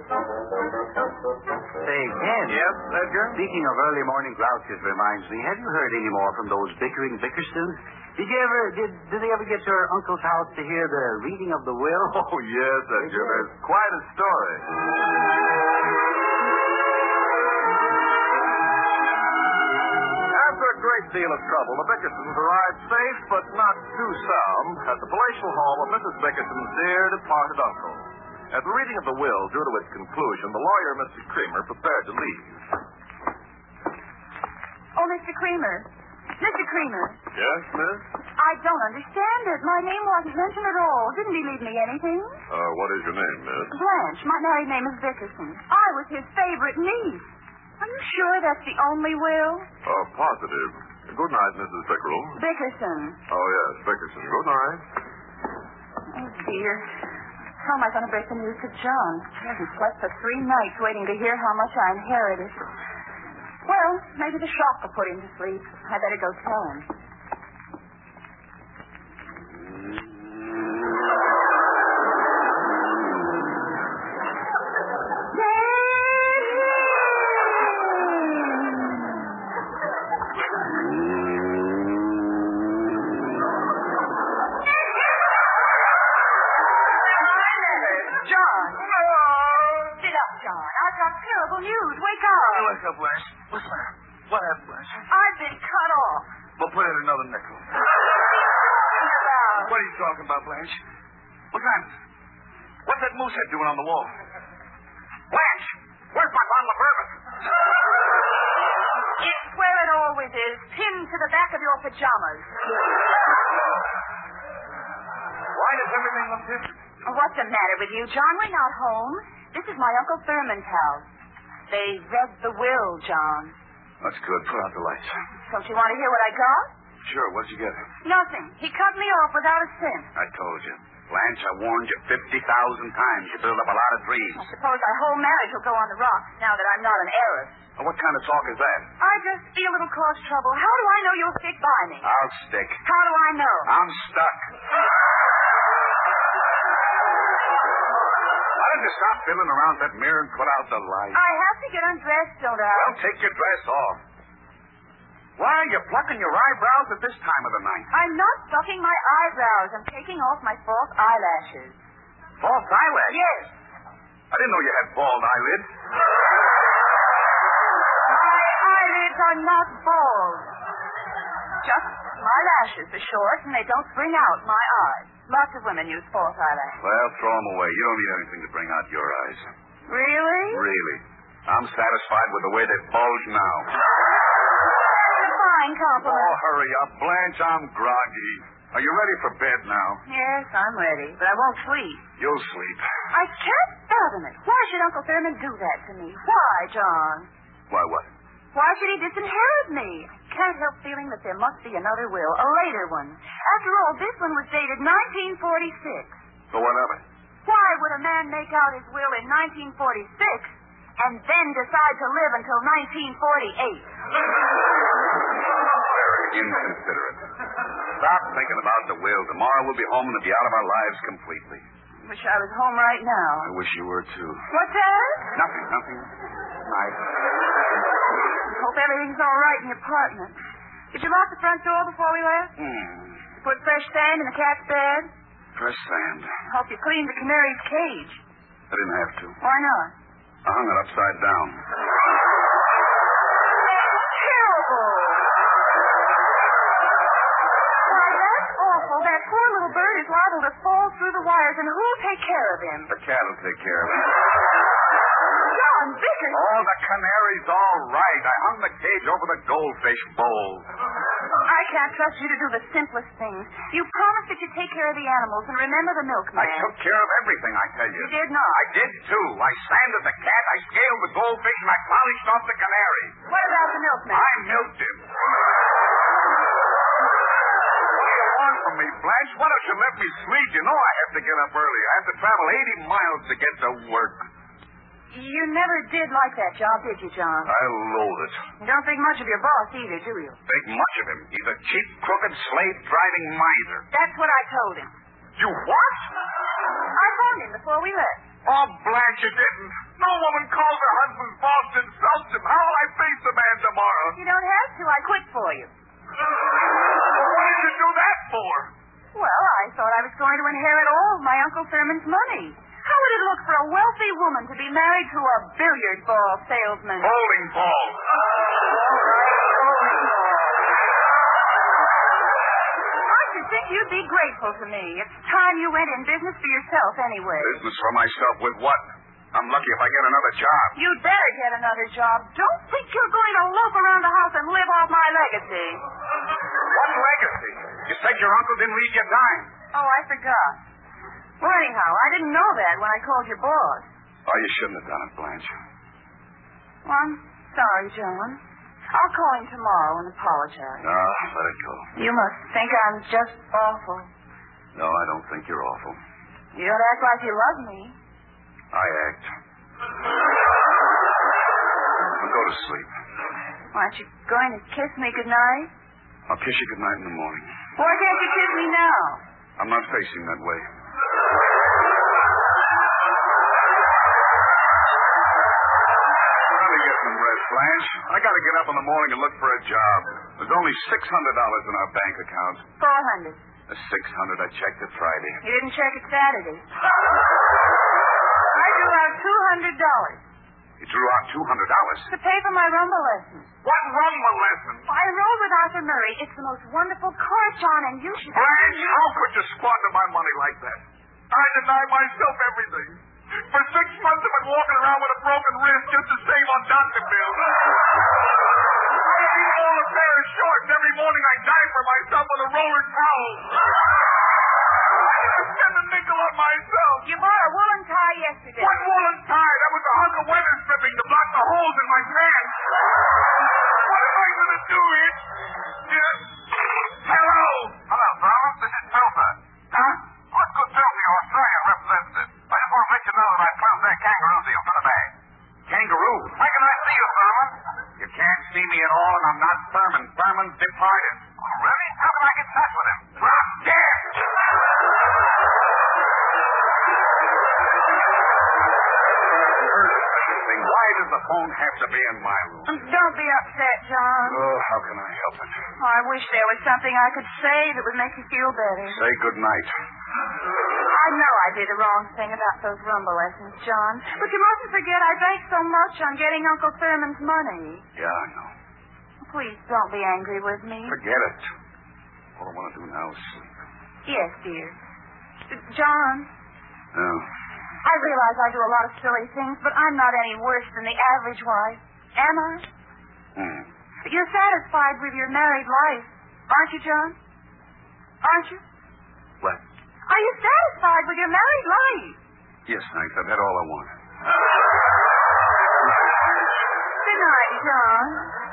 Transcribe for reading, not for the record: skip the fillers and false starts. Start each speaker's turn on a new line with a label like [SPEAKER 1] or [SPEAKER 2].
[SPEAKER 1] Say, Ken.
[SPEAKER 2] Yes, Edgar?
[SPEAKER 1] Speaking of early morning grouches reminds me, have you heard any more from those bickering Bickersons? Did they ever get your uncle's house to hear the reading of the will?
[SPEAKER 2] Oh, yes, Edgar. There's quite a story. After a great deal of trouble, the Bickersons arrived safe but not too sound at the palatial home of Mrs. Bickerson's dear departed uncle. At the reading of the will drew to its conclusion, the lawyer, Mr. Creamer, prepared to leave.
[SPEAKER 3] Oh, Mr. Creamer. Mr. Creamer.
[SPEAKER 2] Yes, miss?
[SPEAKER 3] I don't understand it. My name wasn't mentioned at all. Didn't he leave me anything?
[SPEAKER 2] What is your name, miss?
[SPEAKER 3] Blanche. My married name is Bickerson. I was his favorite niece. Are you sure that's the only will?
[SPEAKER 2] Positive. Good night, Mrs. Bickerel.
[SPEAKER 3] Bickerson.
[SPEAKER 2] Oh, yes, Bickerson. Good night.
[SPEAKER 3] Oh, dear. How am I going to break the news to John? He hasn't slept for 3 nights waiting to hear how much I inherited. Well, maybe the shock will put him to sleep. I better go tell him. News. Wake up.
[SPEAKER 4] Wake up, Blanche. What's the matter? What happened, Blanche?
[SPEAKER 3] I've been cut off.
[SPEAKER 4] Well, put in another nickel. What are you talking about, Blanche? What's that? What's that moosehead doing on the wall? Blanche! Where's my bottle of bourbon?
[SPEAKER 3] It's where it always is, pinned to the back of your pajamas.
[SPEAKER 4] Why does everything look different?
[SPEAKER 3] What's the matter with you, John? We're not home. This is my Uncle Thurman's house. They read the will, John.
[SPEAKER 4] That's good. Put out the lights.
[SPEAKER 3] Don't you want to hear what I got?
[SPEAKER 4] Sure. What'd you get?
[SPEAKER 3] Nothing. He cut me off without a cent.
[SPEAKER 4] I told you. Blanche, I warned you 50,000 times. You build up a lot of dreams.
[SPEAKER 3] I suppose our whole marriage will go on the rocks now that I'm not an heiress.
[SPEAKER 4] Well, what kind of talk is that?
[SPEAKER 3] I just feel a little cause trouble. How do I know you'll stick by me?
[SPEAKER 4] I'll stick.
[SPEAKER 3] How do I know?
[SPEAKER 4] I'm stuck. Why don't you stop fiddling around that mirror and put out the light?
[SPEAKER 3] I have to get undressed, don't I?
[SPEAKER 4] Well, take your dress off. Why are you plucking your eyebrows at this time of the night?
[SPEAKER 3] I'm not plucking my eyebrows. I'm taking off my false eyelashes.
[SPEAKER 4] False eyelashes?
[SPEAKER 3] Yes.
[SPEAKER 4] I didn't know you had bald eyelids.
[SPEAKER 3] My eyelids are not bald. Just my lashes are short, and they don't bring out my eyes. Lots of women use false eyelashes.
[SPEAKER 4] Well, throw them away. You don't need anything to bring out your eyes.
[SPEAKER 3] Really?
[SPEAKER 4] Really. I'm satisfied with the way they bulge now.
[SPEAKER 3] That's a fine compliment.
[SPEAKER 4] Oh, hurry up, Blanche. I'm groggy. Are you ready for bed now?
[SPEAKER 3] Yes, I'm ready, but I won't sleep.
[SPEAKER 4] You'll sleep.
[SPEAKER 3] I can't fathom it. Why should Uncle Thurman do that to me? Why, John?
[SPEAKER 4] Why, what?
[SPEAKER 3] Why should he disinherit me? I can't help feeling that there must be another will, a later one. After all, this one was dated 1946.
[SPEAKER 4] So what of it?
[SPEAKER 3] Why would a man make out his will in 1946 and then decide to live until 1948?
[SPEAKER 4] Very inconsiderate. Stop thinking about the will. Tomorrow we'll be home and it'll be out of our lives completely.
[SPEAKER 3] Wish I was home right now.
[SPEAKER 4] I wish you were, too.
[SPEAKER 3] What's that?
[SPEAKER 4] Nothing. Night.
[SPEAKER 3] Hope everything's all right in your apartment. Did you lock the front door before we left? Put fresh sand in the cat's bed?
[SPEAKER 4] Fresh sand.
[SPEAKER 3] Hope you cleaned the canary's cage.
[SPEAKER 4] I didn't have to.
[SPEAKER 3] Why not?
[SPEAKER 4] I hung it upside down.
[SPEAKER 3] Terrible. Why, that's awful. That poor little bird is liable to fall through the wires, and who'll take care of him?
[SPEAKER 4] The cat will take care of him.
[SPEAKER 3] John Vickers.
[SPEAKER 4] Oh, the canary's all right. I hung the cage over the goldfish bowl.
[SPEAKER 3] I can't trust you to do the simplest things. You promised that you'd take care of the animals and remember the milkman.
[SPEAKER 4] I took care of everything, I tell you.
[SPEAKER 3] You did not.
[SPEAKER 4] I did, too. I sanded the cat, I scaled the goldfish, and I polished off the canary.
[SPEAKER 3] What about the milkman?
[SPEAKER 4] I milked him. What do you want from me, Blanche? Why don't you let me sleep? You know I have to get up early. I have to travel 80 miles to get to work.
[SPEAKER 3] You never did like that job, did you, John?
[SPEAKER 4] I loathe it.
[SPEAKER 3] You don't think much of your boss either, do you?
[SPEAKER 4] Think much of him. He's a cheap, crooked, slave-driving miser.
[SPEAKER 3] That's what I told him.
[SPEAKER 4] You what?
[SPEAKER 3] I phoned him before we left.
[SPEAKER 4] Oh, Blanche, you didn't. No woman calls her husband's boss and insults him. How will I face the man tomorrow?
[SPEAKER 3] You don't have to. I quit for you.
[SPEAKER 4] Well, what did you do that for?
[SPEAKER 3] Well, I thought I was going to inherit all of my Uncle Thurman's money. How would it look for a wealthy woman to be married to a billiard ball salesman?
[SPEAKER 4] Bowling ball.
[SPEAKER 3] I should think you'd be grateful to me. It's time you went in business for yourself anyway.
[SPEAKER 4] Business for myself with what? I'm lucky if I get another job.
[SPEAKER 3] You'd better get another job. Don't think you're going to loaf around the house and live off my legacy.
[SPEAKER 4] What legacy? You said your uncle didn't leave you a dime.
[SPEAKER 3] Oh, I forgot. Well, anyhow, I didn't know that when I called your boss.
[SPEAKER 4] Oh, you shouldn't have done it, Blanche.
[SPEAKER 3] Well, I'm sorry, John. I'll call him tomorrow and apologize.
[SPEAKER 4] No, let it go.
[SPEAKER 3] You must think I'm just awful.
[SPEAKER 4] No, I don't think you're awful.
[SPEAKER 3] You don't act like you love me.
[SPEAKER 4] I act. Now go to sleep.
[SPEAKER 3] Aren't you going to kiss me goodnight?
[SPEAKER 4] I'll kiss you goodnight in the morning.
[SPEAKER 3] Why can't you kiss me now?
[SPEAKER 4] I'm not facing that way. Try to get some rest, Blanche. I gotta get up in the morning and look for a job. There's only $600 in our bank account.
[SPEAKER 3] 400.
[SPEAKER 4] The $600 I checked it Friday.
[SPEAKER 3] You didn't check it Saturday. I drew out $200
[SPEAKER 4] You drew out $200?
[SPEAKER 3] to pay for my rumble lessons.
[SPEAKER 4] What rumble lesson?
[SPEAKER 3] I enrolled with Arthur Murray. It's the most wonderful course, John, and you should...
[SPEAKER 4] Blanche, how could you squander my money like that? I denied myself everything. For 6 months I've been walking around with a broken wrist just to save on doctor bills. I eat all a pair of shorts. Every morning I dine for myself with a roller towel. I didn't spend a nickel on myself.
[SPEAKER 3] You bought a woolen tie yesterday.
[SPEAKER 4] What woolen tie? That was a hunk of weather stripping to block the holes in my pants. What am I going to do here? Yes. Hello. Hello, Thomas. This is Telfa. Huh? Good Telfa, your Australian representative. I just want to let you know that I closed that kangaroo deal for the day. Kangaroo? Where can I see you, Thurman? You can't see me at all, and I'm not Thurman. Thurman's departed. Oh, really? How can I get in touch with him? Drop dead! Why does the phone have to be in my room?
[SPEAKER 3] Don't be upset, John.
[SPEAKER 4] Oh, how can I help it?
[SPEAKER 3] Oh, I wish there was something I could say that would make you feel better.
[SPEAKER 4] Say good night.
[SPEAKER 3] I know I did the wrong thing about those rumble lessons, John. But you mustn't forget I banked so much on getting Uncle Thurman's money.
[SPEAKER 4] Yeah, I know.
[SPEAKER 3] Please don't be angry with me.
[SPEAKER 4] Forget it. All I want to do now is sleep.
[SPEAKER 3] Yes, dear. John,
[SPEAKER 4] No.
[SPEAKER 3] I realize I do a lot of silly things, but I'm not any worse than the average wife. Am I? You're satisfied with your married life, aren't you, John? Aren't you?
[SPEAKER 4] What?
[SPEAKER 3] Are you satisfied with your married life?
[SPEAKER 4] Yes, thanks. I've had all I want.
[SPEAKER 3] Good night, John.